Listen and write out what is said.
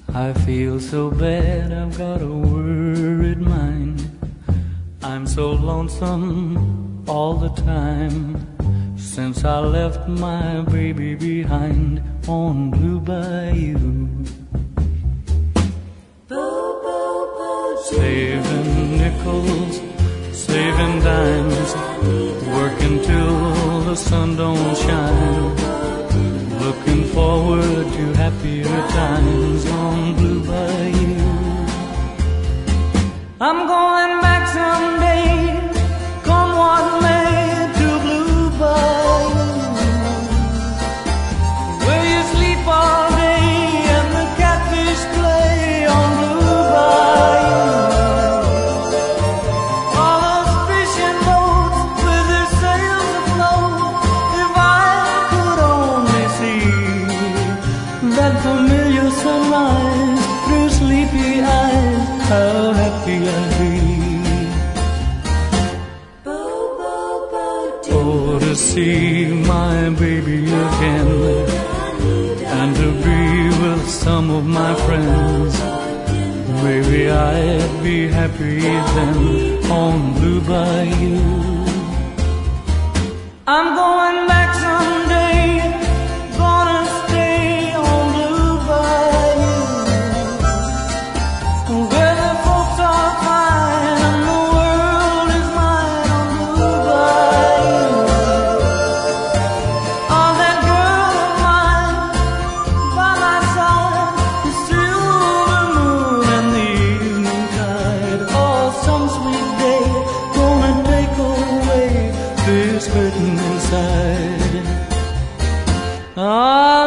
I feel so bad, I've got a worried mind. I'm so lonesome all the time, since I left my baby behind on Blue Bayou. Saving nickels, saving dimes, working till the sun don't shine, looking forward to happier times on Blue Bayou. I'm going back someday, come what may, to Blue Bayou, where you sleep all day and the catfish play on Blue Bayou. All those fishing boats with their sails afloat, if I could only see that familiar sunrise through sleepy eyes, how happy I'd be. Oh, to see my baby again, and to be with some of my friends, maybe I'd be happy then on Blue Bayou. I'm going back someday, gonna stay on Blue Bayou, where the folks are fine and the world is mine on Blue Bayou. Oh, that girl of mine by my side, the silver moon and the evening tide. Oh, some sweet day gonna take away this hurting inside. Ah.